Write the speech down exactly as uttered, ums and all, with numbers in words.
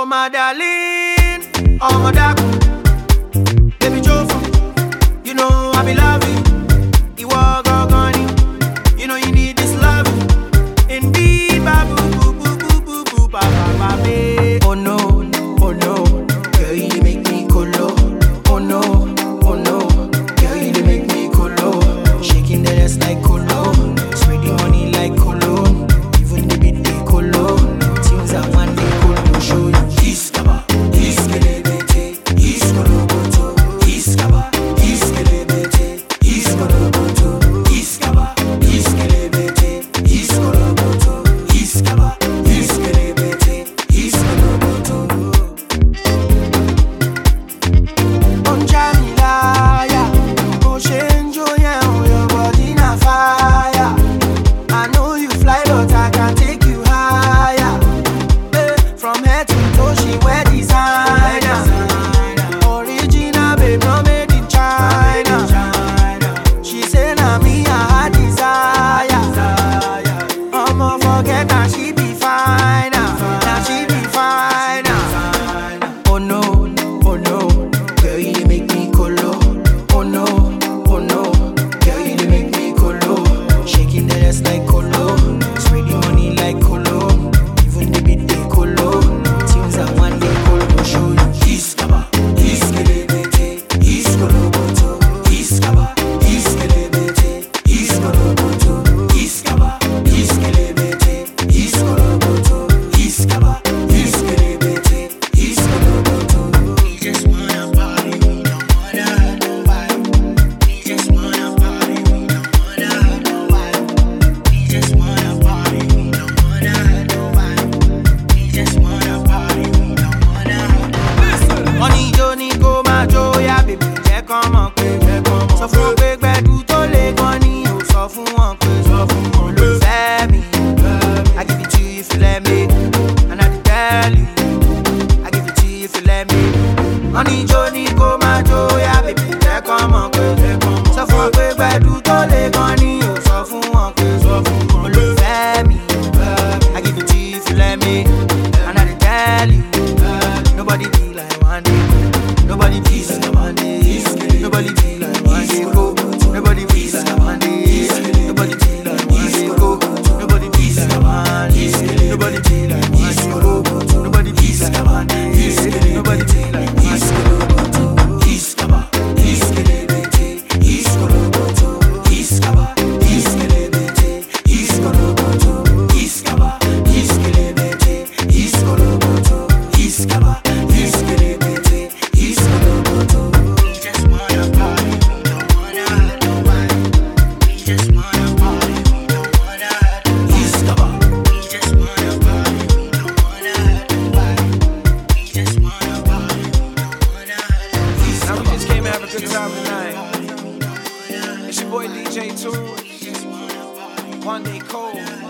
my darling, oh my dark, baby Jofa, you know I be loving. You are gone, you know you need this love. Indeed, babu, boo, boo, boo, boo, boo, ba, ba, ba, babe. Oh no, oh no, girl you make me colo. Oh no, oh no, girl you make me colo. Shaking the ass like colo, spreading money like colo. Even the beat they colo. Things that one day colo show you. Iskaba, iskelebete, iskoloboto. Iskaba, iskelebete, iskoloboto. Iskaba, iskelebete, iskoloboto. Iskaba, iskelebete, iskoloboto. On Jamilaya, oh Shenjo, yeah, oh your body na fire. I know you fly, but I can take you higher. Eh, from head to toe, she wear designer. Original, babe, no made in China. She say na me I desire. I'ma forget that she be fine. Now she be fine. Oh no, oh no, girl you dey make me colo. Oh no, oh no, girl you dey make me colo. Shaking the ass like colo, spreading money like colo. Even the beat they colo. Tunes that one day colo show you. Iskaba, iskelebete, iskoloboto. Iskaba, iskelebete, iskoloboto. Iskaba, iskelebete, iskoloboto. Iskaba, iskelebete, iskoloboto. We just wanna party, we don't wanna hurt nobody. We just wanna party, we don't wanna hurt nobody. We just wanna party, we don't wanna hurt nobody. We just wanna party, we don't wanna hurt nobody. Money Johnny go my Joe, yeah baby, jẹ́ kán mọ̀ pé sọ fún wọn pé gbẹ̀du tó lè gan ni ò sọ fún wọn pé sọ fún wọn ló fẹ́ mi. I give it to you if you let me, and I dey tell you. I give it to you if you let me. Money Johnny go my Joe, yeah baby, jẹ́ kán mọ̀ pé sọ fún wọn pé gbẹ̀du tó lè gan ni ò sọ fún wọn pé sọ fún wọn ló fẹ́ mi. I give it to you if you let me, and I dey tell you. Nobody be like one day. Nobody be like one day. Nobody be like one day. Go. Nobody be like one day. Nobody be like one day. Go. Nobody be like one day. Nobody be like one day. Go. Nobody be like one day. Nobody be like one day. Iskaba, iskelebete, iskoloboto. Iskaba, iskelebete, iskoloboto. Iskaba, iskelebete, iskoloboto. Iskaba, iskelebete, iskoloboto. We just wanna party, we don't wanna hurt nobody. We just wanna party, we don't wanna hurt nobody. Iskaba, we just wanna party, we don't wanna hurt nobody. We just wanna party, we don't wanna hurt nobody. Now we just came to have a good time tonight. It's your boy D J two, One Day Cole.